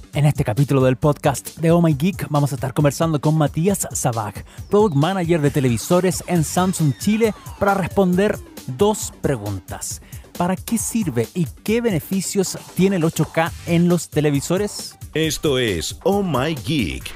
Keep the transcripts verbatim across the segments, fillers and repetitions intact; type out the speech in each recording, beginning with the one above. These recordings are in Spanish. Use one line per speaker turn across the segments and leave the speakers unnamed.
En este capítulo del podcast de Oh My Geek vamos a estar conversando con Matías Savag, Product Manager de televisores en Samsung Chile, para responder dos preguntas. ¿Para qué sirve y qué beneficios tiene el ocho K en los televisores?
Esto es Oh My Geek.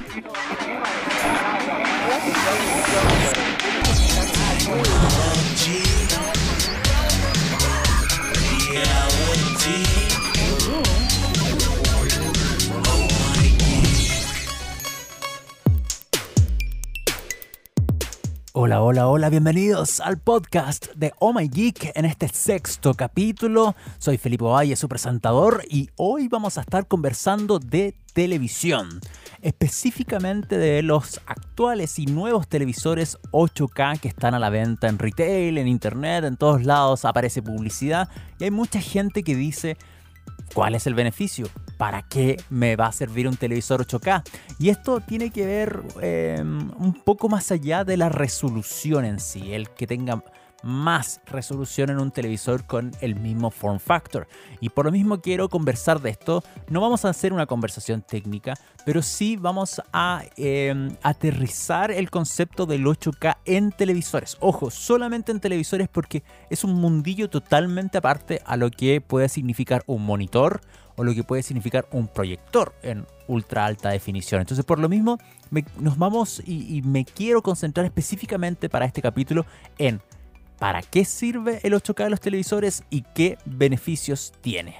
Hola, hola, hola, bienvenidos al podcast de Oh My Geek en este sexto capítulo. Soy Felipe Valle, su presentador, y hoy vamos a estar conversando de televisión, específicamente de los actuales y nuevos televisores ocho K que están a la venta en retail, en internet, en todos lados aparece publicidad y hay mucha gente que dice: ¿cuál es el beneficio? ¿Para qué me va a servir un televisor ocho K? Y esto tiene que ver eh, un poco más allá de la resolución en sí, el que tenga más resolución en un televisor con el mismo form factor. Y por lo mismo quiero conversar de esto. No vamos a hacer una conversación técnica, pero sí vamos a eh, aterrizar el concepto del ocho K en televisores. Ojo, solamente en televisores, porque es un mundillo totalmente aparte a lo que puede significar un monitor o lo que puede significar un proyector en ultra alta definición. Entonces, por lo mismo, me, nos vamos y, y me quiero concentrar específicamente para este capítulo en ¿para qué sirve el ocho K de los televisores y qué beneficios tiene?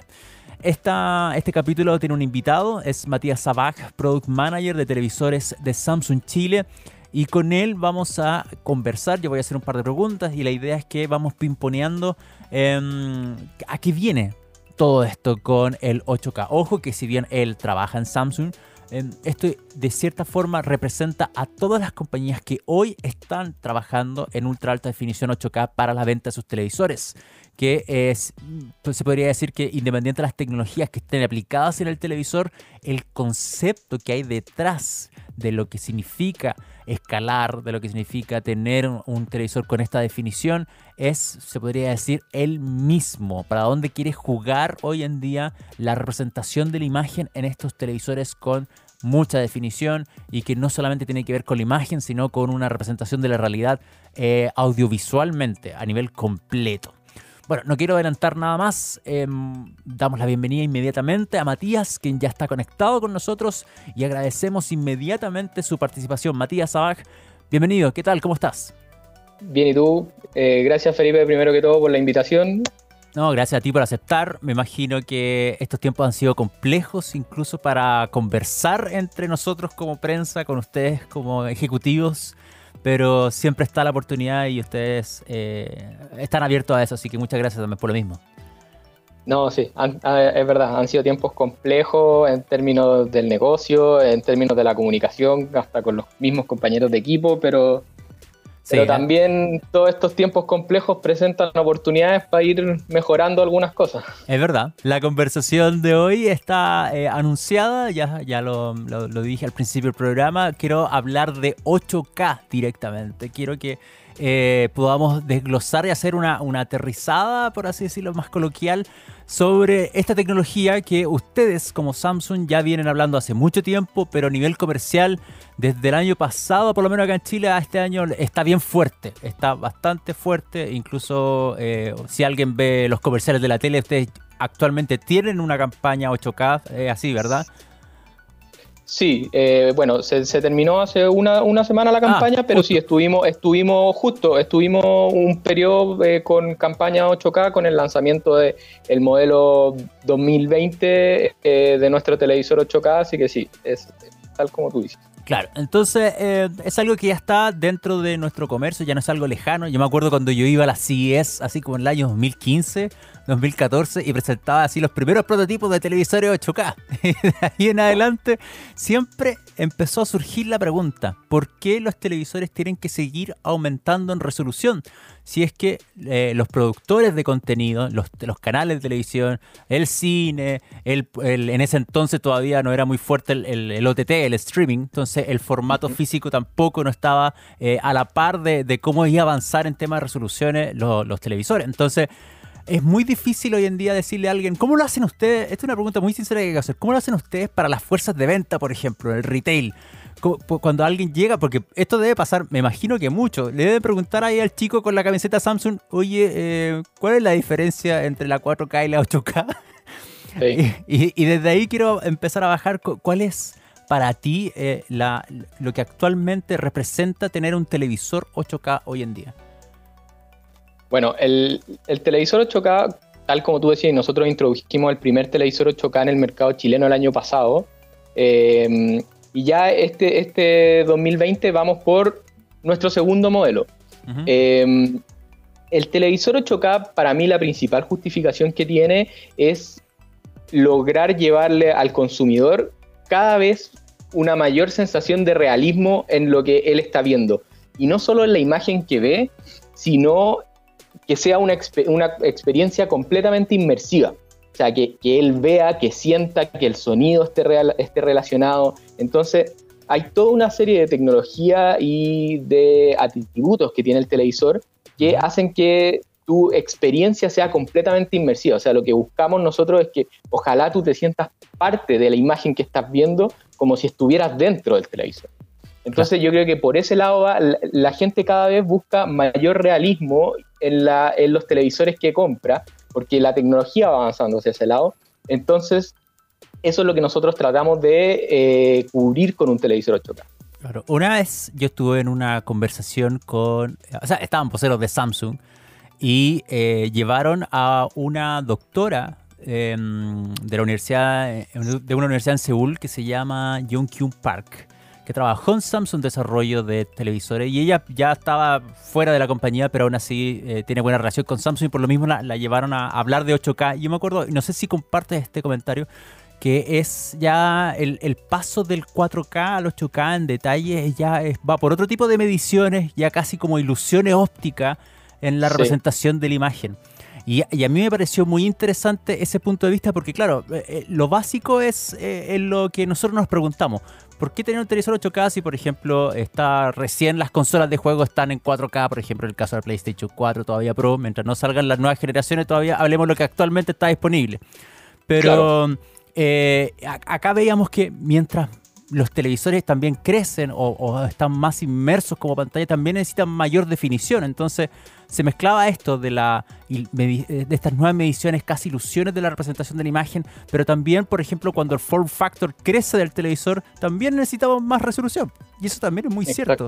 Esta, este capítulo tiene un invitado, es Matías Savag, Product Manager de televisores de Samsung Chile, y con él vamos a conversar. Yo voy a hacer un par de preguntas y la idea es que vamos pimponeando eh, a qué viene todo esto con el ocho K. Ojo que si bien él trabaja en Samsung, esto de cierta forma representa a todas las compañías que hoy están trabajando en ultra alta definición ocho K para la venta de sus televisores, que es, pues se podría decir que independiente de las tecnologías que estén aplicadas en el televisor, el concepto que hay detrás de lo que significa escalar, de lo que significa tener un, un televisor con esta definición, es, se podría decir, el mismo. Para dónde quiere jugar hoy en día la representación de la imagen en estos televisores con mucha definición, y que no solamente tiene que ver con la imagen, sino con una representación de la realidad eh, audiovisualmente a nivel completo. Bueno, no quiero adelantar nada más. Eh, damos la bienvenida inmediatamente a Matías, quien ya está conectado con nosotros, y agradecemos inmediatamente su participación. Matías Savag, bienvenido. ¿Qué tal? ¿Cómo estás?
Bien, ¿y tú? Eh, gracias, Felipe, primero que todo por la invitación.
No, gracias a ti por aceptar. Me imagino que estos tiempos han sido complejos, incluso para conversar entre nosotros como prensa, con ustedes como ejecutivos, pero siempre está la oportunidad y ustedes eh, están abiertos a eso, así que muchas gracias también por lo mismo.
No, sí, han, es verdad, han sido tiempos complejos en términos del negocio, en términos de la comunicación, hasta con los mismos compañeros de equipo, pero... Sí, Pero también todos estos tiempos complejos presentan oportunidades para ir mejorando algunas cosas.
Es verdad. La conversación de hoy está eh, anunciada, ya, ya lo, lo, lo dije al principio del programa. Quiero hablar de ocho K directamente. Quiero que eh, podamos desglosar y hacer una, una aterrizada, por así decirlo, más coloquial, sobre esta tecnología que ustedes como Samsung ya vienen hablando hace mucho tiempo, pero a nivel comercial desde el año pasado, por lo menos acá en Chile, a este año está bien fuerte, está bastante fuerte. Incluso eh, si alguien ve los comerciales de la tele, ustedes actualmente tienen una campaña ocho K, eh, así, ¿verdad?
Sí, eh, bueno, se, se terminó hace una, una semana la campaña, ah, pero justo. sí, estuvimos, estuvimos justo, estuvimos un periodo eh, con campaña ocho K, con el lanzamiento del de modelo dos mil veinte eh, de nuestro televisor ocho K, así que sí, es, es tal como tú dices.
Claro, entonces eh, es algo que ya está dentro de nuestro comercio, ya no es algo lejano. Yo me acuerdo cuando yo iba a la C E S, así como en el año dos mil quince, dos mil catorce, y presentaba así los primeros prototipos de televisores ocho K. Y de ahí en adelante siempre empezó a surgir la pregunta: ¿por qué los televisores tienen que seguir aumentando en resolución? Si es que eh, los productores de contenido, los, los canales de televisión, el cine, el, el, en ese entonces todavía no era muy fuerte el, el, el O T T, el streaming, entonces el formato uh-huh. físico tampoco no estaba eh, a la par de, de cómo iba a avanzar en temas de resoluciones los, los televisores. Entonces es muy difícil hoy en día decirle a alguien, ¿cómo lo hacen ustedes? Esta es una pregunta muy sincera que hay que hacer. ¿Cómo lo hacen ustedes para las fuerzas de venta, por ejemplo, el retail? Cuando alguien llega, porque esto debe pasar, me imagino que mucho, le deben preguntar ahí al chico con la camiseta Samsung, oye, eh, ¿cuál es la diferencia entre la cuatro K y la ocho K? Sí. y, y desde ahí quiero empezar a bajar, ¿cuál es para ti eh, la, lo que actualmente representa tener un televisor ocho K hoy en día?
Bueno, el, el televisor ocho K, tal como tú decías, nosotros introdujimos el primer televisor ocho K en el mercado chileno el año pasado. Eh, y ya este, este dos mil veinte vamos por nuestro segundo modelo. Uh-huh. Eh, el televisor ocho K, para mí la principal justificación que tiene es lograr llevarle al consumidor cada vez una mayor sensación de realismo en lo que él está viendo. Y no solo en la imagen que ve, sino que sea una, exper- una experiencia completamente inmersiva. O sea, que, que él vea, que sienta, que el sonido esté, real, esté relacionado. Entonces, hay toda una serie de tecnología y de atributos que tiene el televisor que hacen que tu experiencia sea completamente inmersiva. O sea, lo que buscamos nosotros es que ojalá tú te sientas parte de la imagen que estás viendo como si estuvieras dentro del televisor. Entonces yo creo que por ese lado va, la, la gente cada vez busca mayor realismo en, la, en los televisores que compra, porque la tecnología va avanzando hacia ese lado. Entonces eso es lo que nosotros tratamos de eh, cubrir con un televisor ocho K.
Claro. Una vez yo estuve en una conversación con, o sea, estaban voceros de Samsung y eh, llevaron a una doctora eh, de la universidad, de una universidad en Seúl que se llama Young-Kyun Park, que trabajó en Samsung desarrollo de televisores y ella ya estaba fuera de la compañía, pero aún así eh, tiene buena relación con Samsung y por lo mismo la, la llevaron a hablar de ocho K. Yo me acuerdo, no sé si compartes este comentario, que es ya el, el paso del cuatro K al ocho K en detalle, ya es, va por otro tipo de mediciones, ya casi como ilusiones ópticas en la sí. representación de la imagen. Y, y a mí me pareció muy interesante ese punto de vista porque, claro, eh, lo básico es eh, en lo que nosotros nos preguntamos. ¿Por qué tener un televisor ocho K si, por ejemplo, está recién las consolas de juego están en cuatro K? Por ejemplo, en el caso del PlayStation cuatro todavía Pro, mientras no salgan las nuevas generaciones todavía hablemos de lo que actualmente está disponible. Pero claro. eh, acá veíamos que mientras los televisores también crecen o, o están más inmersos como pantalla, también necesitan mayor definición. Entonces se mezclaba esto de, la, de estas nuevas mediciones, casi ilusiones de la representación de la imagen, pero también, por ejemplo, cuando el form factor crece del televisor, también necesitamos más resolución. Y eso también es muy Exacto. cierto.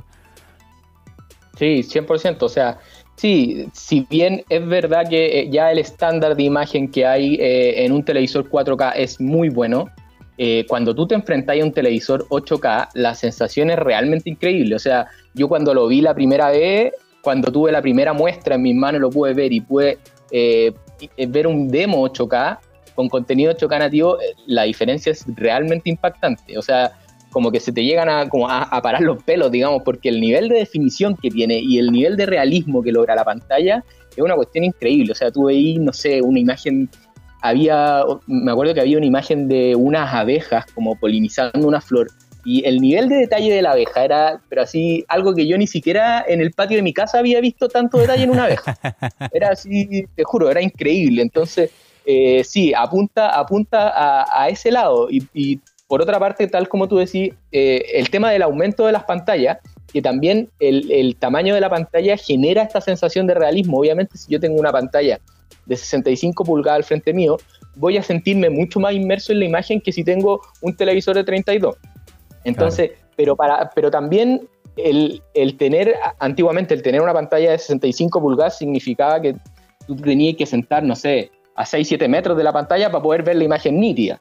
Sí, cien por ciento. O sea, sí, si bien es verdad que ya el estándar de imagen que hay eh, en un televisor cuatro K es muy bueno, Eh, cuando tú te enfrentas a un televisor ocho K, la sensación es realmente increíble. O sea, yo cuando lo vi la primera vez, cuando tuve la primera muestra en mis manos, lo pude ver y pude eh, ver un demo ocho K con contenido ocho K nativo, la diferencia es realmente impactante. O sea, como que se te llegan a, como a, a parar los pelos, digamos, porque el nivel de definición que tiene y el nivel de realismo que logra la pantalla es una cuestión increíble. O sea, tú veis, no sé, una imagen... Había, me acuerdo que había una imagen de unas abejas como polinizando una flor y el nivel de detalle de la abeja era, pero así, algo que yo ni siquiera en el patio de mi casa había visto tanto detalle en una abeja. Era así, te juro, era increíble. Entonces, eh, sí, apunta, apunta a, a ese lado. Y, y por otra parte, tal como tú decís, eh, el tema del aumento de las pantallas, que también el, el tamaño de la pantalla genera esta sensación de realismo. Obviamente, si yo tengo una pantalla de sesenta y cinco pulgadas al frente mío, voy a sentirme mucho más inmerso en la imagen que si tengo un televisor de treinta y dos. Entonces, claro. pero, para, pero también el, el tener, antiguamente el tener una pantalla de sesenta y cinco pulgadas significaba que tú tenías que sentar, no sé, a seis siete metros de la pantalla para poder ver la imagen nítida.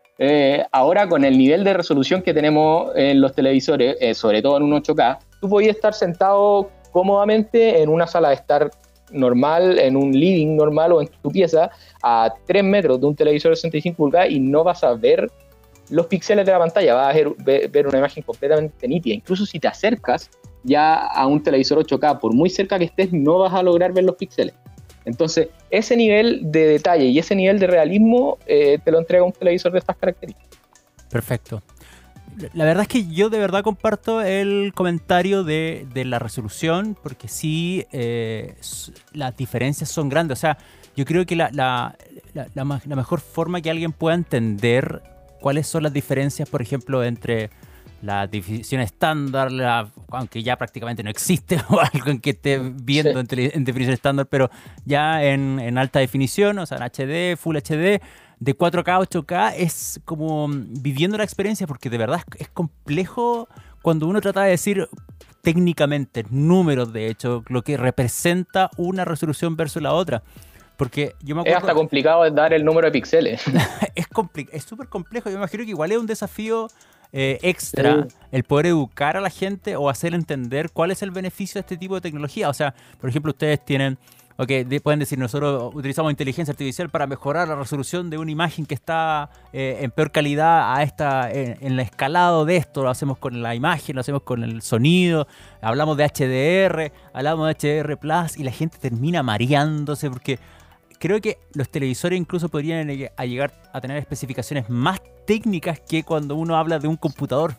Eh, ahora con el nivel de resolución que tenemos en los televisores, eh, sobre todo en un ocho K, tú podías estar sentado cómodamente en una sala de estar normal, en un living normal o en tu pieza a tres metros de un televisor de sesenta y cinco pulgadas y no vas a ver los píxeles de la pantalla, vas a ver, ver, ver una imagen completamente nítida. Incluso si te acercas ya a un televisor ocho K, por muy cerca que estés, no vas a lograr ver los píxeles. Entonces, ese nivel de detalle y ese nivel de realismo eh, te lo entrega un televisor de estas características.
Perfecto. La verdad es que yo de verdad comparto el comentario de, de la resolución, porque sí, eh, las diferencias son grandes. O sea, yo creo que la, la, la, la, ma- la mejor forma que alguien pueda entender cuáles son las diferencias, por ejemplo, entre la definición estándar, la, aunque ya prácticamente no existe o algo en que esté viendo
Sí.
en, tele- en definición estándar, pero ya en, en alta definición, o sea, en H D, Full H D, de cuatro K a ocho K, es como mm, viviendo la experiencia, porque de verdad es, es complejo cuando uno trata de decir técnicamente, números de hecho, lo que representa una resolución versus la otra. Porque yo me
Es hasta
acuerdo,
complicado dar el número de píxeles.
es compli- es súper complejo. Yo me imagino que igual es un desafío eh, extra
Sí.
el poder educar a la gente o hacer entender cuál es el beneficio de este tipo de tecnología. O sea, por ejemplo, ustedes tienen, ok, de- pueden decir, nosotros utilizamos inteligencia artificial para mejorar la resolución de una imagen que está eh, en peor calidad a esta, en, en el escalado de esto. Lo hacemos con la imagen, lo hacemos con el sonido, hablamos de H D R, hablamos de H D R Plus y la gente termina mareándose porque creo que los televisores incluso podrían lle- a llegar a tener especificaciones más técnicas que cuando uno habla de un computador.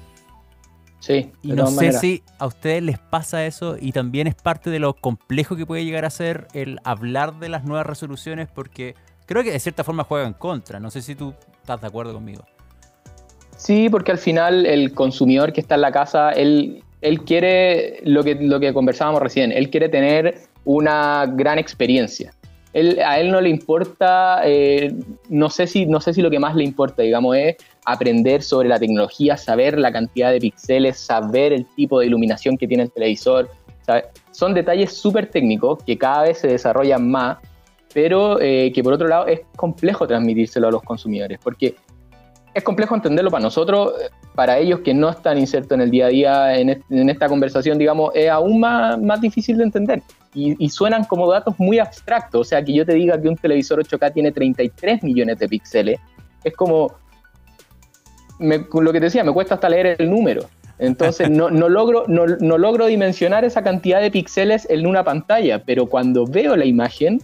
Sí,
Y
de
no
todas
sé
maneras.
si a ustedes les pasa eso y también es parte de lo complejo que puede llegar a ser el hablar de las nuevas resoluciones porque creo que de cierta forma juega en contra. No sé si tú estás de acuerdo conmigo.
Sí, porque al final el consumidor que está en la casa, él, él quiere lo que, lo que conversábamos recién, él quiere tener una gran experiencia. Él, a él no le importa, eh, no sé si, no sé si lo que más le importa, digamos, es aprender sobre la tecnología, saber la cantidad de píxeles, saber el tipo de iluminación que tiene el televisor. ¿Sabe? Son detalles súper técnicos que cada vez se desarrollan más, pero eh, que por otro lado es complejo transmitírselo a los consumidores, porque es complejo entenderlo para nosotros, para ellos que no están insertos en el día a día, en, est- en esta conversación, digamos, es aún más, más difícil de entender. Y, y suenan como datos muy abstractos, o sea, que yo te diga que un televisor ocho K tiene treinta y tres millones de píxeles, es como, me- lo que te decía, me cuesta hasta leer el número. Entonces no, no, logro, no, no logro dimensionar esa cantidad de píxeles en una pantalla, pero cuando veo la imagen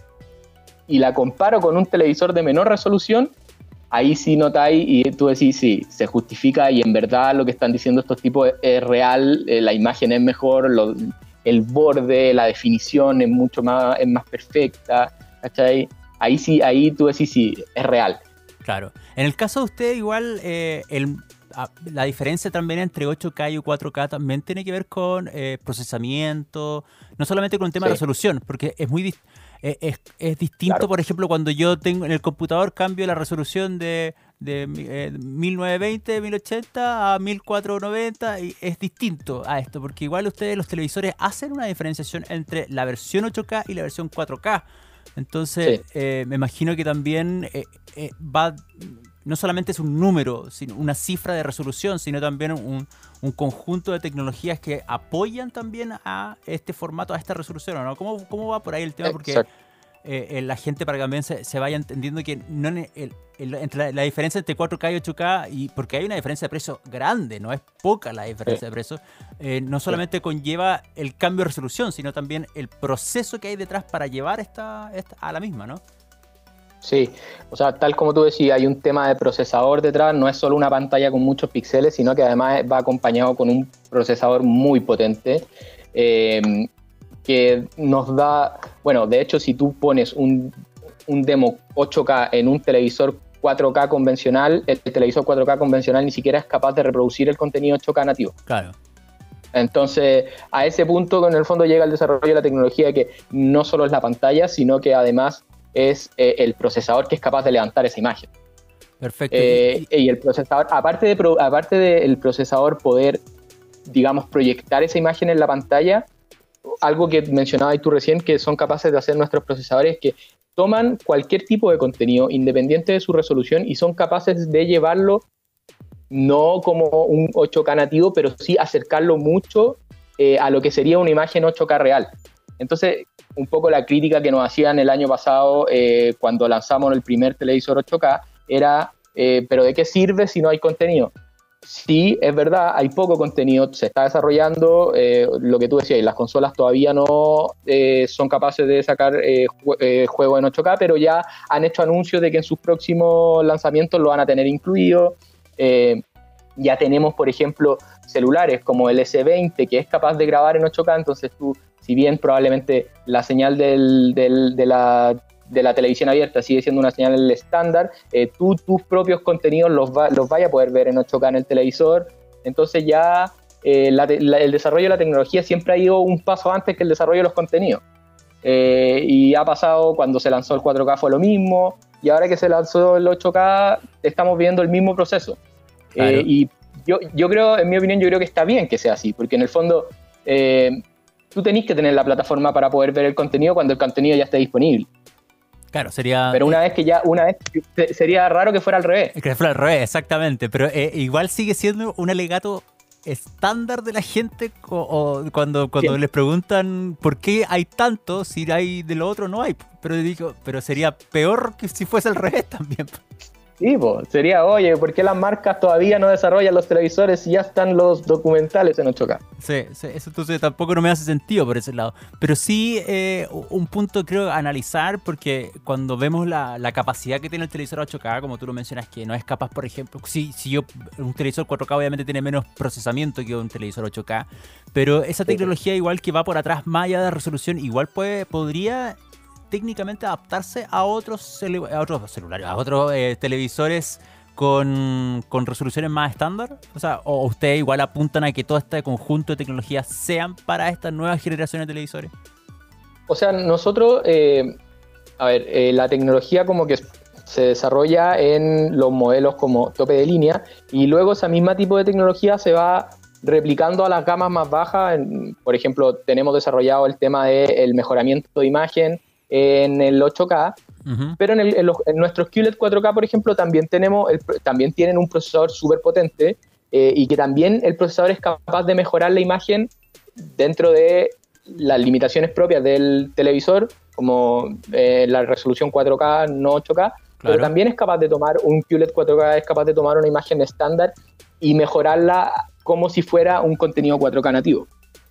y la comparo con un televisor de menor resolución, ahí sí notáis y tú decís, sí, se justifica y en verdad lo que están diciendo estos tipos es, es real, eh, la imagen es mejor, lo, el borde, la definición es mucho más, es más perfecta, ¿cachai? Ahí sí, ahí tú decís, sí, es real.
Claro. En el caso de usted, igual, eh, el, a- la diferencia también entre ocho K y cuatro K también tiene que ver con eh, procesamiento, no solamente con el tema de
Sí,
resolución, porque es muy dis- eh, es, es distinto,
claro.
por ejemplo, cuando yo tengo en el computador cambio la resolución de, de eh, mil novecientos veinte, mil ochenta a mil cuatrocientos noventa y es distinto a esto, porque igual ustedes los televisores hacen una diferenciación entre la versión ocho K y la versión cuatro K. Entonces,
Sí,
eh, me imagino que también eh, eh, va, no solamente es un número, sino una cifra de resolución, sino también un, un conjunto de tecnologías que apoyan también a este formato, a esta resolución, ¿no? ¿Cómo, cómo va por ahí el tema? Porque
exacto.
eh, eh, la gente para que también se, se vaya entendiendo que no ne- el- el- entre la, la diferencia entre cuatro K y ocho K, y porque hay una diferencia de precio grande, no es poca la diferencia
Sí,
de precio, eh, no
sí.
solamente conlleva el cambio de resolución, sino también el proceso que hay detrás para llevar esta, esta a la misma, ¿no?
Sí, o sea, tal como tú decías, hay un tema de procesador detrás, no es solo una pantalla con muchos píxeles, sino que además va acompañado con un procesador muy potente eh, que nos da, bueno, de hecho, si tú pones un, un demo ocho K en un televisor cuatro K convencional, el televisor cuatro K convencional ni siquiera es capaz de reproducir el contenido ocho K nativo.
Claro.
Entonces, a ese punto, en el fondo, llega el desarrollo de la tecnología que no solo es la pantalla, sino que además es eh, el procesador que es capaz de levantar esa imagen.
Perfecto.
Eh,
Y, y-
y el procesador, aparte de pro- aparte del procesador poder, digamos, proyectar esa imagen en la pantalla, algo que mencionabas tú recién, que son capaces de hacer nuestros procesadores, que toman cualquier tipo de contenido, independiente de su resolución, y son capaces de llevarlo no como un ocho K nativo, pero sí acercarlo mucho eh, a lo que sería una imagen ocho K real. Entonces, un poco la crítica que nos hacían el año pasado eh, cuando lanzamos el primer televisor ocho K era, eh, ¿pero de qué sirve si no hay contenido? Sí, es verdad, hay poco contenido, se está desarrollando, eh, lo que tú decías, las consolas todavía no eh, son capaces de sacar eh, jue- eh, juegos en ocho K, pero ya han hecho anuncios de que en sus próximos lanzamientos lo van a tener incluido. Eh, ya tenemos, por ejemplo, celulares como el ese veinte que es capaz de grabar en ocho K, entonces tú, si bien probablemente la señal del, del, de la de la televisión abierta, sigue siendo una señal estándar, eh, tú tus propios contenidos los, va, los vayas a poder ver en ocho K en el televisor. Entonces ya eh, la, la, el desarrollo de la tecnología siempre ha ido un paso antes que el desarrollo de los contenidos. Eh, y ha pasado cuando se lanzó el cuatro K fue lo mismo, y ahora que se lanzó el ocho K estamos viendo el mismo proceso. Claro. Eh, y yo, yo creo, en mi opinión, yo creo que está bien que sea así, porque en el fondo eh, tú tenés que tener la plataforma para poder ver el contenido cuando el contenido ya esté disponible.
Claro, sería...
Pero una vez que ya, una vez, sería raro que fuera al revés.
Que fuera al revés, exactamente, pero eh, igual sigue siendo un alegato estándar de la gente o, o cuando, cuando les preguntan por qué hay tanto, si hay de lo otro no hay, pero digo, pero sería peor que si fuese al revés también.
Sí, pues, sería, oye, ¿por qué las marcas todavía no desarrollan los televisores si ya están los documentales en ocho K?
Sí, sí, eso entonces tampoco no me hace sentido por ese lado. Pero sí, eh, un punto creo a analizar, porque cuando vemos la, la capacidad que tiene el televisor ocho K, como tú lo mencionas, que no es capaz, por ejemplo, si, si yo, un televisor cuatro K obviamente tiene menos procesamiento que un televisor ocho K, pero esa tecnología igual que va por atrás, más allá de resolución, igual puede, podría... técnicamente adaptarse a otros, celu- a otros celulares, a otros eh, televisores con, con resoluciones más estándar. O sea, o ustedes igual apuntan a que todo este conjunto de tecnologías sean para estas nuevas generaciones de televisores.
O sea, nosotros, eh, a ver, eh, la tecnología como que se desarrolla en los modelos como tope de línea y luego ese mismo tipo de tecnología se va replicando a las gamas más bajas. En, por ejemplo, tenemos desarrollado el tema del mejoramiento de imagen en el ocho K, uh-huh. pero en, el, en, los, en nuestros Q L E D cuatro K, por ejemplo, también tenemos el, también tienen un procesador súper potente eh, y que también el procesador es capaz de mejorar la imagen dentro de las limitaciones propias del televisor, como eh, la resolución cuatro K, no ocho K, claro. Pero también es capaz de tomar un Q L E D cuatro K, es capaz de tomar una imagen estándar y mejorarla como si fuera un contenido cuatro K nativo.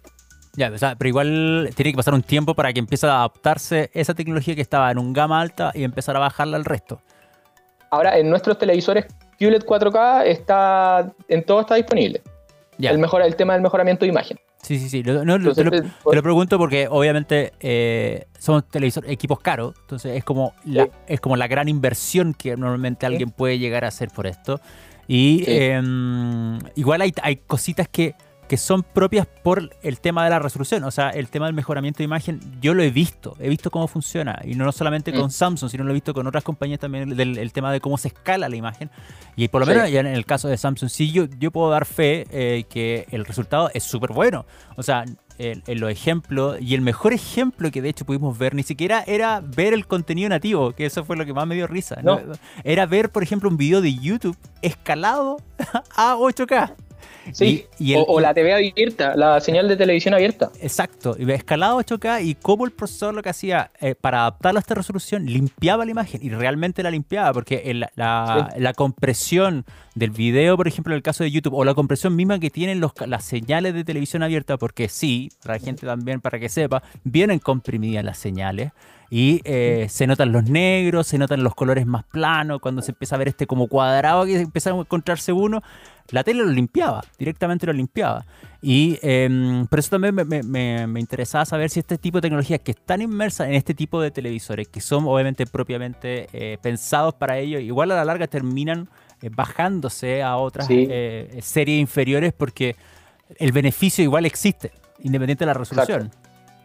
Ya, o sea, pero igual tiene que pasar un tiempo para que empiece a adaptarse esa tecnología que estaba en un gama alta y empezar a bajarla al resto.
Ahora, en nuestros televisores Q L E D cuatro K está, en todo está disponible. Ya. El, mejor, el tema del mejoramiento de imagen.
Sí, sí, sí. No, no, entonces, te, lo, te lo pregunto porque obviamente eh, son televisores, equipos caros, entonces es como, la, sí. es como la gran inversión que normalmente alguien sí. puede llegar a hacer por esto. Y sí. eh, igual hay, hay cositas que... que son propias por el tema de la resolución. O sea, el tema del mejoramiento de imagen, yo lo he visto, he visto cómo funciona, y no, no solamente con mm. Samsung, sino lo he visto con otras compañías también, del el tema de cómo se escala la imagen, y por lo menos sí. ya en el caso de Samsung, sí, yo, yo puedo dar fe eh, que el resultado es súper bueno. O sea, en, en los ejemplos, y el mejor ejemplo que de hecho pudimos ver, ni siquiera era ver el contenido nativo, que eso fue lo que más me dio risa, no. ¿no? Era ver, por ejemplo, un video de YouTube escalado a ocho K.
Sí, y, y el, o, o la T V abierta, la señal de televisión abierta.
Exacto, y escalado ocho K, y cómo el procesador lo que hacía eh, para adaptarlo a esta resolución, limpiaba la imagen, y realmente la limpiaba, porque el, la, sí. la compresión del video, por ejemplo, en el caso de YouTube, o la compresión misma que tienen los, las señales de televisión abierta, porque sí, para la gente también, para que sepa, vienen comprimidas las señales, y eh, se notan los negros, se notan los colores más planos, cuando se empieza a ver este como cuadrado que empieza a encontrarse uno, la tele lo limpiaba, directamente lo limpiaba. Y eh, por eso también me, me, me interesaba saber si este tipo de tecnologías que están inmersas en este tipo de televisores, que son obviamente propiamente eh, pensados para ello, igual a la larga terminan eh, bajándose a otras sí. eh, series inferiores, porque el beneficio igual existe, independiente de la resolución.
Exacto.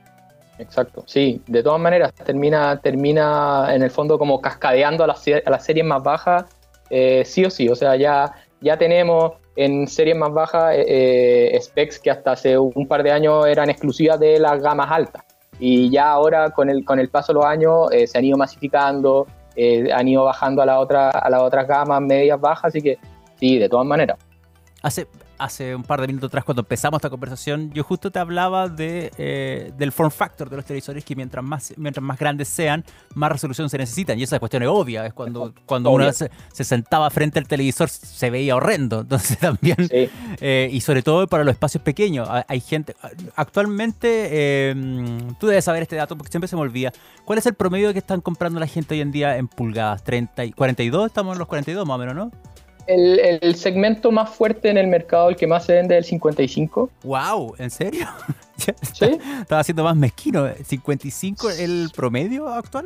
Exacto, sí, de todas maneras termina, termina en el fondo como cascadeando a las, a las series más bajas, eh, sí o sí, o sea, ya, ya tenemos en series más bajas eh, eh, specs que hasta hace un par de años eran exclusivas de las gamas altas, y ya ahora con el, con el paso de los años eh, se han ido masificando, eh, han ido bajando a la otra, a las otras gamas medias bajas, así que sí, de todas maneras.
Hace... Hace un par de minutos atrás, cuando empezamos esta conversación, yo justo te hablaba de, eh, del form factor de los televisores, que mientras más, mientras más grandes sean, más resolución se necesitan. Y esa cuestión es obvia. Es cuando, cuando uno se, se sentaba frente al televisor, se veía horrendo. Entonces también, sí. eh, y sobre todo para los espacios pequeños. Hay gente, actualmente, eh, tú debes saber este dato porque siempre se me olvida. ¿Cuál es el promedio que están comprando la gente hoy en día en pulgadas? ¿treinta, cuarenta y dos? Estamos en los cuarenta y dos más o menos, ¿no?
El, el segmento más fuerte en el mercado, el que más se vende, es el cincuenta y cinco.
¡Wow! ¿En serio?
¿Sí?
Estaba siendo más mezquino. ¿cincuenta y cinco el promedio actual?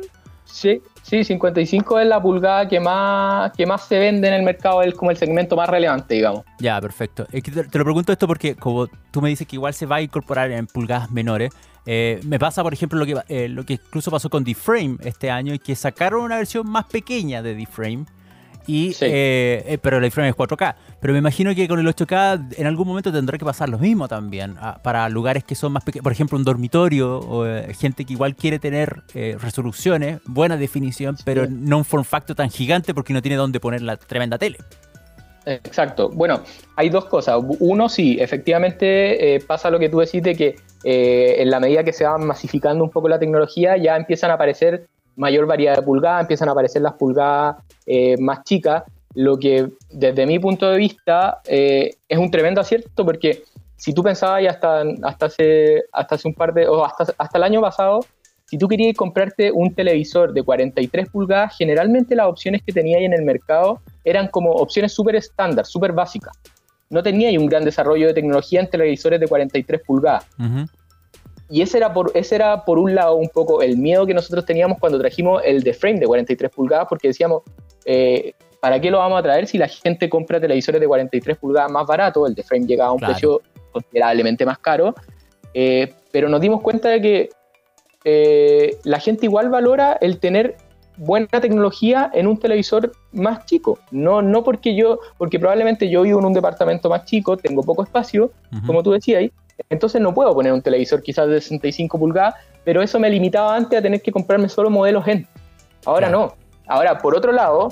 Sí, sí, cincuenta y cinco es la pulgada que más, que más se vende en el mercado, es como el segmento más relevante, digamos.
Ya, perfecto. Es que te, te lo pregunto esto porque como tú me dices que igual se va a incorporar en pulgadas menores, eh, me pasa, por ejemplo, lo que, eh, lo que incluso pasó con D-Frame este año, y que sacaron una versión más pequeña de D-Frame. Y,
Sí.
eh, eh, pero el iPhone es cuatro K. Pero me imagino que con el ocho K en algún momento tendrá que pasar lo mismo también. A, para lugares que son más pequeños. Por ejemplo, un dormitorio o eh, gente que igual quiere tener eh, resoluciones, buena definición, sí, pero no un form factor tan gigante porque no tiene dónde poner la tremenda tele.
Exacto. Bueno, hay dos cosas. Uno, sí, efectivamente eh, pasa lo que tú decís de que eh, en la medida que se va masificando un poco la tecnología, ya empiezan a aparecer mayor variedad de pulgadas, empiezan a aparecer las pulgadas eh, más chicas, lo que desde mi punto de vista eh, es un tremendo acierto, porque si tú pensabas ya hasta, hasta, hace, hasta hace un par de, o hasta, hasta el año pasado, si tú querías comprarte un televisor de cuarenta y tres pulgadas, generalmente las opciones que tenías en el mercado eran como opciones súper estándar, súper básicas. No tenías un gran desarrollo de tecnología en televisores de cuarenta y tres pulgadas. Uh-huh. Y ese era, por, ese era por un lado un poco el miedo que nosotros teníamos cuando trajimos el D-Frame de cuarenta y tres pulgadas, porque decíamos, eh, ¿para qué lo vamos a traer si la gente compra televisores de cuarenta y tres pulgadas más baratos? El D-Frame llegaba a un claro. precio considerablemente más caro, eh, pero nos dimos cuenta de que eh, la gente igual valora el tener buena tecnología en un televisor más chico. No, no porque yo, porque probablemente yo vivo en un departamento más chico, tengo poco espacio, uh-huh. como tú decías ahí, entonces no puedo poner un televisor quizás de sesenta y cinco pulgadas, pero eso me limitaba antes a tener que comprarme solo modelos N. Ahora claro. no. Ahora, por otro lado,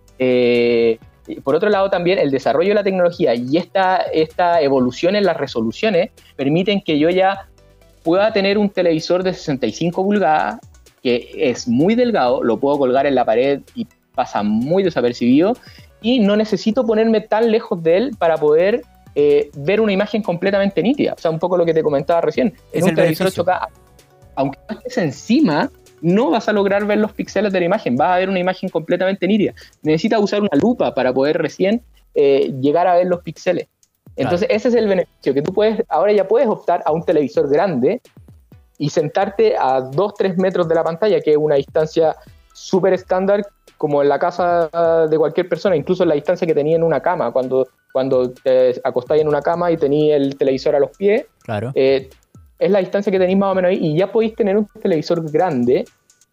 eh, por otro lado también el desarrollo de la tecnología y esta, esta evolución en las resoluciones permiten que yo ya pueda tener un televisor de sesenta y cinco pulgadas que es muy delgado, lo puedo colgar en la pared y pasa muy desapercibido, y no necesito ponerme tan lejos de él para poder eh, ver una imagen completamente nítida. O sea, un poco lo que te comentaba recién. En un televisor ocho K, aunque estés encima, no vas a lograr ver los píxeles de la imagen, vas a ver una imagen completamente nítida. Necesitas usar una lupa para poder recién eh, llegar a ver los píxeles. Entonces, claro. ese es el beneficio, que tú puedes, ahora ya puedes optar a un televisor grande y sentarte a dos a tres metros de la pantalla, que es una distancia súper estándar, como en la casa de cualquier persona, incluso en la distancia que tenía en una cama, cuando, cuando te acostáis en una cama y tenías el televisor a los pies,
claro.
eh, es la distancia que tenéis más o menos ahí, y ya podéis tener un televisor grande,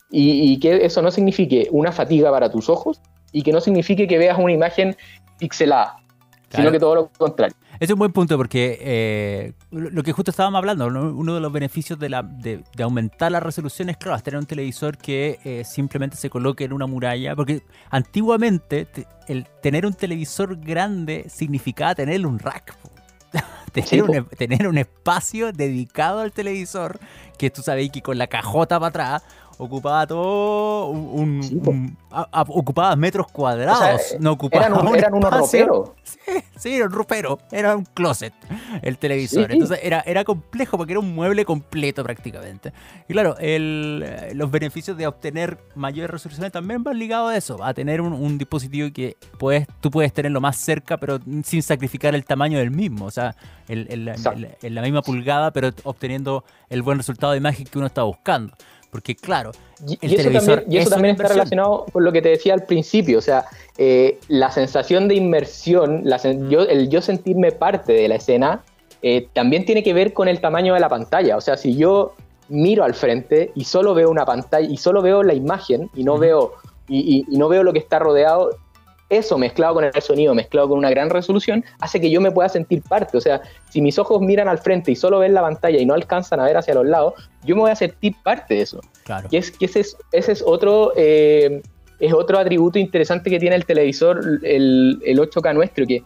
y, y que eso no signifique una fatiga para tus ojos, y que no signifique que veas una imagen pixelada, claro. sino que todo lo contrario.
Ese es un buen punto porque eh, lo que justo estábamos hablando, ¿no? Uno de los beneficios de, la, de, de aumentar la resolución es, claro, es tener un televisor que eh, simplemente se coloque en una muralla, porque antiguamente te, el tener un televisor grande significaba tener un rack, tener, sí, un, tener un espacio dedicado al televisor, que tú sabes que con la cajota para atrás ocupaba todo un, sí, un a, a, ocupaba metros cuadrados, o sea, no ocupaba
eran, un,
un
eran unos roperos.
Sí, sí, era un ropero, era un closet el televisor. Sí. Entonces era, era complejo porque era un mueble completo prácticamente. Y claro, el, los beneficios de obtener mayores resoluciones también van ligados a eso, a tener un, un dispositivo que puedes, tú puedes tenerlo más cerca, pero sin sacrificar el tamaño del mismo. O sea, el, el, el, el, el, la misma pulgada, pero obteniendo el buen resultado de imagen que uno está buscando. Porque claro,
el y, y eso también, y eso también está relacionado con lo que te decía al principio, o sea, eh, la sensación de inmersión, la sen- yo, el yo sentirme parte de la escena, eh, también tiene que ver con el tamaño de la pantalla. O sea, si yo miro al frente y solo veo una pantalla y solo veo la imagen y no uh-huh. veo y, y, y no veo lo que está rodeado, eso mezclado con el sonido, mezclado con una gran resolución, hace que yo me pueda sentir parte. O sea, si mis ojos miran al frente y solo ven la pantalla y no alcanzan a ver hacia los lados, yo me voy a sentir parte de eso.
Claro.
Y es que ese es, ese es otro eh, es otro atributo interesante que tiene el televisor, el, el ocho K nuestro, que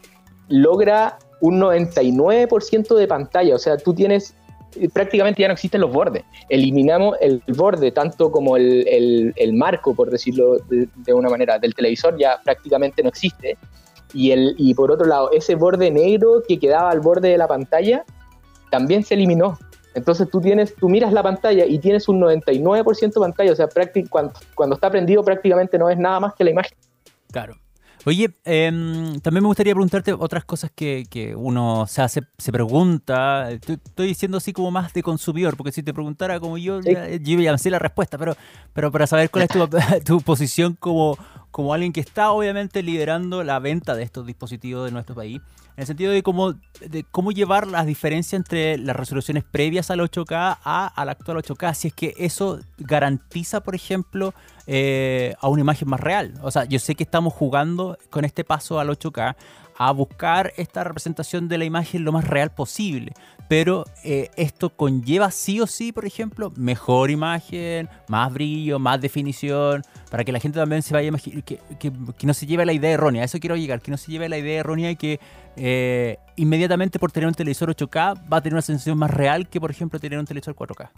logra un noventa y nueve por ciento de pantalla. O sea, tú tienes, prácticamente ya no existen los bordes. Eliminamos el borde, tanto como el, el, el marco, por decirlo de, de una manera, del televisor ya prácticamente no existe. Y, el, y por otro lado, ese borde negro que quedaba al borde de la pantalla también se eliminó. Entonces tú tienes, tú miras la pantalla y tienes un noventa y nueve por ciento de pantalla. O sea, práctic, cuando, cuando está prendido prácticamente no es nada más que la imagen.
Claro. Oye, eh, también me gustaría preguntarte otras cosas que, que uno se hace, se pregunta. Estoy, estoy diciendo así como más de consumidor, porque si te preguntara como yo,
Sí.
ya, yo ya sé la respuesta, pero, pero para saber cuál es tu, tu posición como, como alguien que está obviamente liderando la venta de estos dispositivos de nuestro país, en el sentido de cómo, de cómo llevar las diferencias entre las resoluciones previas al ocho K a, al actual ocho K, si es que eso garantiza, por ejemplo, eh, a una imagen más real. O sea, yo sé que estamos jugando con este paso al ocho K a buscar esta representación de la imagen lo más real posible, pero eh, esto conlleva sí o sí, por ejemplo, mejor imagen, más brillo, más definición, para que la gente también se vaya a imaginar, que, que, que no se lleve la idea errónea, a eso quiero llegar, que no se lleve la idea errónea de que eh, inmediatamente por tener un televisor ocho K va a tener una sensación más real que, por ejemplo, tener un televisor cuatro K.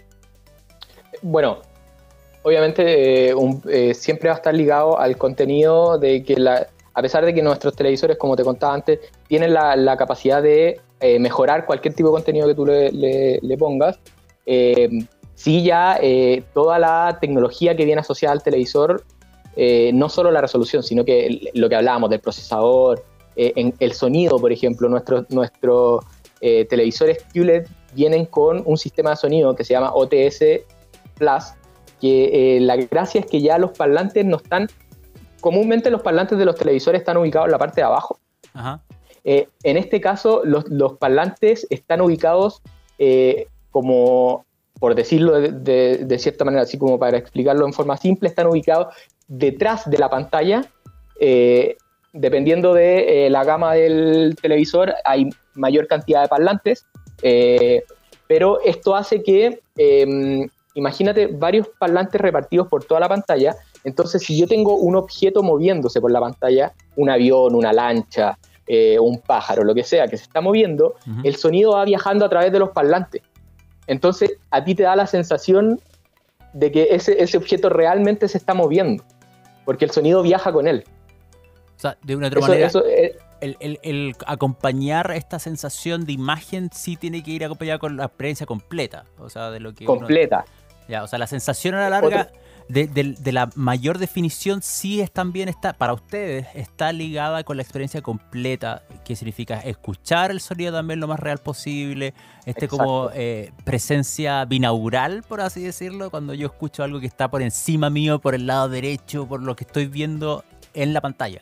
Bueno, obviamente eh, un, eh, siempre va a estar ligado al contenido de que la, a pesar de que nuestros televisores, como te contaba antes, tienen la, la capacidad de eh, mejorar cualquier tipo de contenido que tú le, le, le pongas, eh, sí ya eh, toda la tecnología que viene asociada al televisor, eh, no solo la resolución, sino que el, lo que hablábamos del procesador, eh, en el sonido, por ejemplo, nuestros nuestro, eh, televisores Q L E D vienen con un sistema de sonido que se llama O T S Plus, que eh, la gracia es que ya los parlantes no están, comúnmente los parlantes de los televisores están ubicados en la parte de abajo.
Ajá.
Eh, en este caso, los, los parlantes están ubicados eh, como, por decirlo de, de, de cierta manera, así como para explicarlo en forma simple, están ubicados detrás de la pantalla. Eh, dependiendo de eh, la gama del televisor, hay mayor cantidad de parlantes, eh, pero esto hace que... Eh, imagínate varios parlantes repartidos por toda la pantalla. Entonces, si yo tengo un objeto moviéndose por la pantalla, un avión, una lancha, eh, un pájaro, lo que sea que se está moviendo, uh-huh. el sonido va viajando a través de los parlantes. Entonces, a ti te da la sensación de que ese, ese objeto realmente se está moviendo, porque el sonido viaja con él.
O sea, de una otra
eso,
manera,
eso, eh,
el, el, el acompañar esta sensación de imagen sí tiene que ir acompañada con la experiencia completa. O sea, de lo que
completa.
Uno... Ya, o sea, la sensación a la larga de, de, de la mayor definición sí es también, está, para ustedes, está ligada con la experiencia completa, que significa escuchar el sonido también lo más real posible, este Exacto. como eh, presencia binaural, por así decirlo, cuando yo escucho algo que está por encima mío, por el lado derecho, por lo que estoy viendo en la pantalla.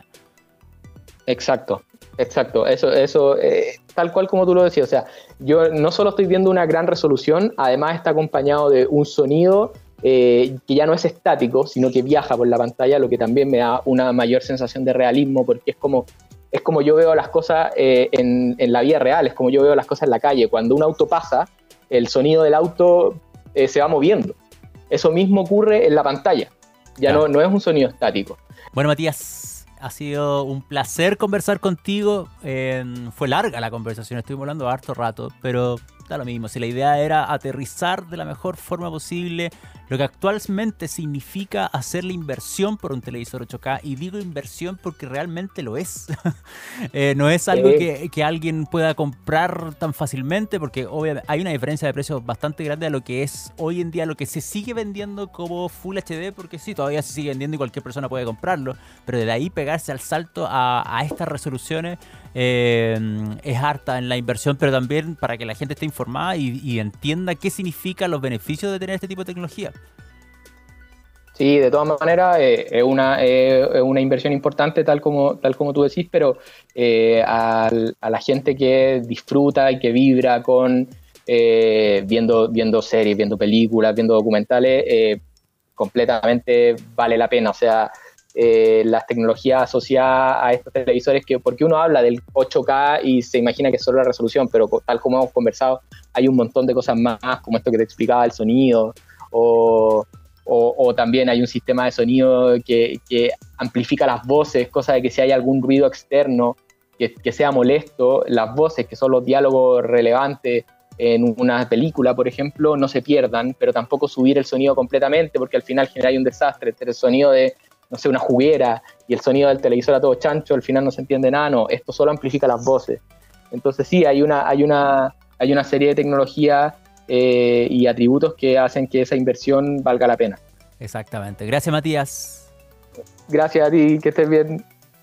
Exacto, exacto, eso, eso eh, tal cual como tú lo decías, o sea, yo no solo estoy viendo una gran resolución, además está acompañado de un sonido eh, que ya no es estático, sino que viaja por la pantalla, lo que también me da una mayor sensación de realismo, porque es como, es como yo veo las cosas eh, en, en la vida real, es como yo veo las cosas en la calle. Cuando un auto pasa, el sonido del auto eh, se va moviendo. Eso mismo ocurre en la pantalla, ya claro. no, no es un sonido estático.
Bueno, Matías, ha sido un placer conversar contigo. Eh, fue larga la conversación, estuvimos hablando harto rato, pero da lo mismo. Si la idea era aterrizar de la mejor forma posible lo que actualmente significa hacer la inversión por un televisor ocho K, y digo inversión porque realmente lo es. eh, no es algo sí. que, que alguien pueda comprar tan fácilmente, porque obviamente hay una diferencia de precios bastante grande a lo que es hoy en día, lo que se sigue vendiendo como Full H D, porque sí, todavía se sigue vendiendo y cualquier persona puede comprarlo, pero de ahí pegarse al salto a, a estas resoluciones eh, es harta en la inversión, pero también para que la gente esté informada y, y entienda qué significan los beneficios de tener este tipo de tecnología.
Sí, de todas maneras eh, es una, eh, una inversión importante, tal como, tal como tú decís, pero eh, a, a la gente que disfruta y que vibra con eh, viendo, viendo series, viendo películas, viendo documentales, eh, completamente vale la pena. O sea, eh, las tecnologías asociadas a estos televisores, que porque uno habla del ocho K y se imagina que es solo la resolución, pero tal como hemos conversado, hay un montón de cosas más, como esto que te explicaba, el sonido, o... O, o también hay un sistema de sonido que, que amplifica las voces, cosa de que si hay algún ruido externo que, que sea molesto, las voces, que son los diálogos relevantes en una película, por ejemplo, no se pierdan, pero tampoco subir el sonido completamente, porque al final genera un desastre entre el sonido de, no sé, una juguera y el sonido del televisor a todo chancho, al final no se entiende nada. No, esto solo amplifica las voces. Entonces sí, hay una, hay una, hay una serie de tecnologías Eh, y atributos que hacen que esa inversión valga la pena.
Exactamente. Gracias, Matías.
Gracias a ti, que estés bien.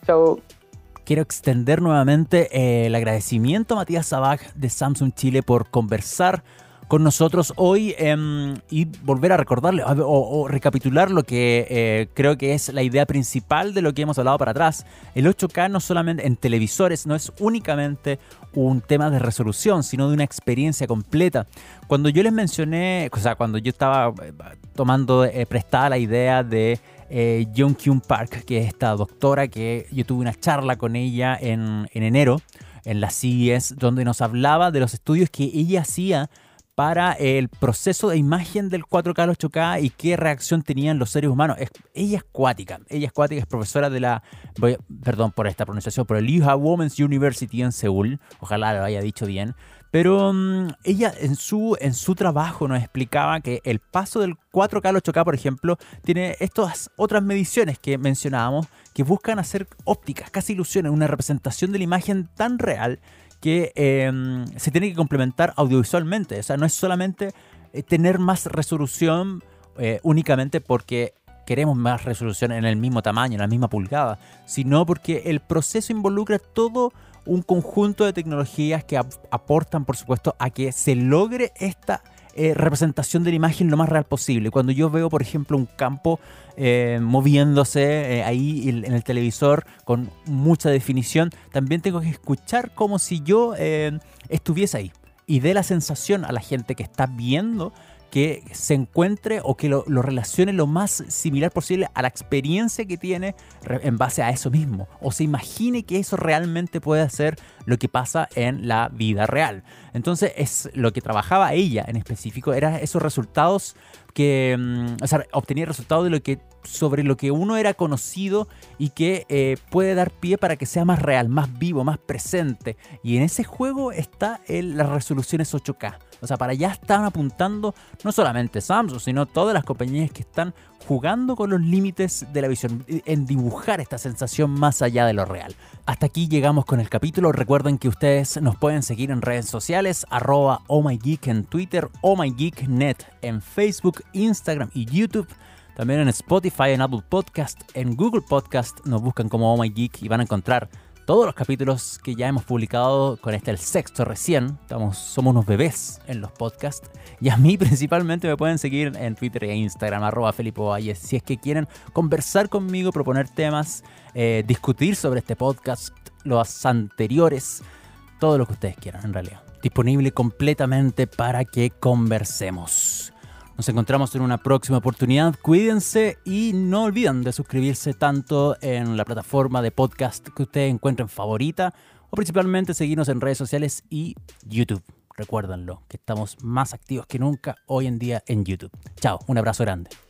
Chao.
Quiero extender nuevamente eh, el agradecimiento a Matías Sabag de Samsung Chile por conversar con nosotros hoy eh, y volver a recordarle o, o recapitular lo que eh, creo que es la idea principal de lo que hemos hablado para atrás. El ocho K no solamente en televisores, no es únicamente un tema de resolución, sino de una experiencia completa. Cuando yo les mencioné, o sea, cuando yo estaba tomando eh, prestada la idea de eh, Young Kyun Park, que es esta doctora que yo tuve una charla con ella en, en enero, en la C E S, donde nos hablaba de los estudios que ella hacía para el proceso de imagen del cuatro K al ocho K y qué reacción tenían los seres humanos. Es, ella es cuática, ella es cuática, es profesora de la, voy, perdón por esta pronunciación, pero el Lee-Ha Women's University en Seúl, ojalá lo haya dicho bien, pero um, ella en su, en su trabajo nos explicaba que el paso del cuatro K al ocho K, por ejemplo, tiene estas otras mediciones que mencionábamos que buscan hacer ópticas, casi ilusiones, una representación de la imagen tan real que eh, se tiene que complementar audiovisualmente. O sea, no es solamente eh, tener más resolución eh, únicamente porque queremos más resolución en el mismo tamaño, en la misma pulgada, sino porque el proceso involucra todo un conjunto de tecnologías que ap- aportan, por supuesto, a que se logre esta Eh, representación de la imagen lo más real posible. Cuando yo veo, por ejemplo, un campo eh, moviéndose eh, ahí en el televisor con mucha definición, también tengo que escuchar como si yo eh, estuviese ahí y dé la sensación a la gente que está viendo que se encuentre o que lo, lo relacione lo más similar posible a la experiencia que tiene en base a eso mismo. O se imagine que eso realmente puede ser lo que pasa en la vida real. Entonces, es lo que trabajaba ella en específico, eran esos resultados que, o sea, obtenía resultados de lo que, sobre lo que uno era conocido y que eh, puede dar pie para que sea más real, más vivo, más presente. Y en ese juego está el, las resoluciones ocho K. O sea, para allá están apuntando no solamente Samsung, sino todas las compañías que están jugando con los límites de la visión, en dibujar esta sensación más allá de lo real. Hasta aquí llegamos con el capítulo. Recuerden que ustedes nos pueden seguir en redes sociales, arroba ohmygeek en Twitter, ohmygeeknet en Facebook, Instagram y YouTube. También en Spotify, en Apple Podcast, en Google Podcast nos buscan como Oh My Geek y van a encontrar todos los capítulos que ya hemos publicado. Con este el sexto recién. Estamos, somos unos bebés en los podcasts. Y a mí principalmente me pueden seguir en Twitter e Instagram, arroba Felipe Valles, si es que quieren conversar conmigo, proponer temas, eh, discutir sobre este podcast, los anteriores, todo lo que ustedes quieran en realidad. Disponible completamente para que conversemos. Nos encontramos en una próxima oportunidad. Cuídense y no olviden de suscribirse tanto en la plataforma de podcast que ustedes encuentren favorita o principalmente seguirnos en redes sociales y YouTube. Recuérdenlo, que estamos más activos que nunca hoy en día en YouTube. Chao, un abrazo grande.